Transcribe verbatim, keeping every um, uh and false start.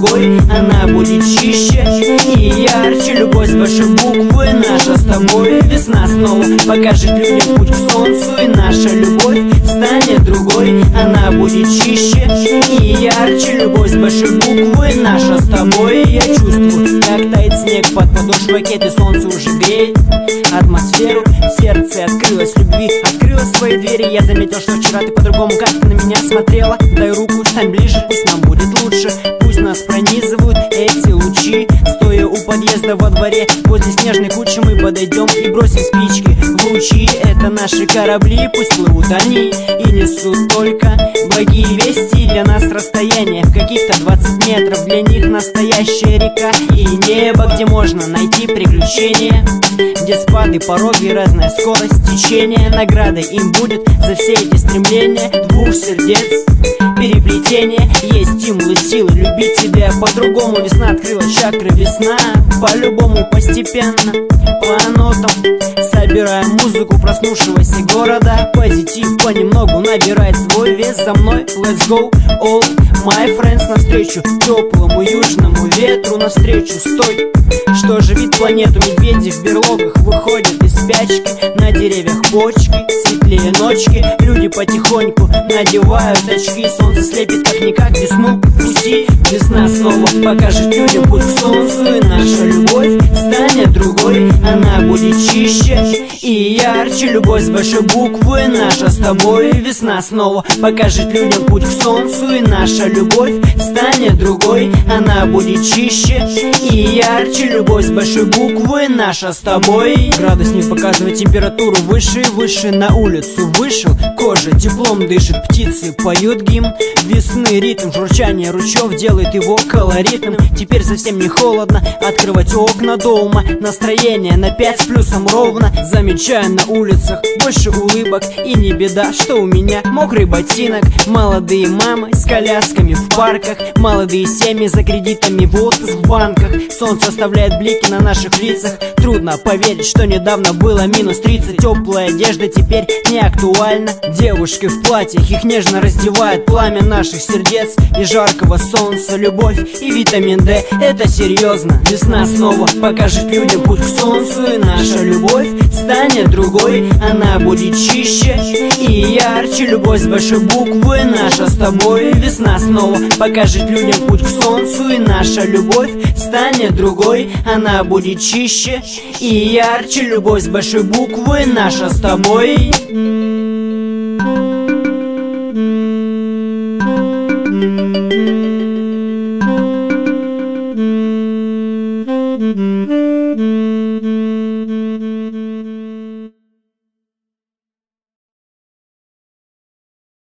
другой, она будет чище и ярче. Любовь с большой буквы, наша с тобой весна снова покажет людям путь к солнцу, и наша любовь станет другой, она будет чище и ярче. Любовь с большой буквы, наша с тобой. Я чувствую, как тает снег под подошвой кеды, солнце уже греет атмосферу, в сердце открылась любви, открыла свои двери. Я заметил, что вчера ты по-другому как-то на меня смотрела. Дай руку, стань ближе, пусть нам будет лучше, пусть нас пронизывают эти лучи. Стоя у подъезда во дворе, возле снежной кучи мы подойдем и бросим спички в лучи. Это наши корабли, пусть плывут они и несут только благие вести. Для нас расстояние в каких-то двадцать метров, для них настоящая река и небо, где можно найти приключения, где спады, пороги, разная скорость течения. Наградой им будет за все эти стремления двух сердец переплетение. Есть стимулы, силы любить тебя по-другому. Весна открыла чакры, весна по-любому, постепенно, по нотам, собирая музыку проснувшегося города. Позитив понемногу набирает свой вес. За мной let's go, all my friends, навстречу теплому южному ветру, навстречу стой. Что живит планету, медведи в берлогах выходят из спячки, на деревьях почки, светлее ночки. Люди потихоньку надевают очки, солнце слепит как-никак весну. Пусти, весна снова покажет людям путь к солнцу, и наша любовь станет другой, она будет чище и ярче. Любовь с большой буквы, наша с тобой. Весна снова покажет людям путь к солнцу, и наша любовь станет другой, она будет чище и ярче. Любовь с большой буквы, наша с тобой. Градусник показывает температуру выше и выше. На улицу вышел, кожа теплом дышит, птицы поют гимн весны. Ритм журчания ручьев делает его колоритным. Теперь совсем не холодно открывать окна дома. Настроение на пять с плюсом ровно. Замечаю на улицах больше улыбок, и не беда, что у меня мокрый ботинок. Молодые мамы с колясками в парках, молодые семьи за кредитами в отпуск в банках. Солнце оставляет блики на наших лицах. Трудно поверить, что недавно было минус тридцать. Теплая одежда теперь не актуальна. Девушки в платьях, их нежно раздевает пламя наших сердец и жаркого солнца. Любовь и витамин D, это серьезно. Весна снова покажет людям путь к солнцу, и наша любовь станет другой, она будет чище и ярче. Любовь с большой буквы, наша с тобой. Весна снова покажет людям путь к солнцу, и наша любовь станет другой, она будет чище и ярче. Любовь с большой буквы, наша с тобой.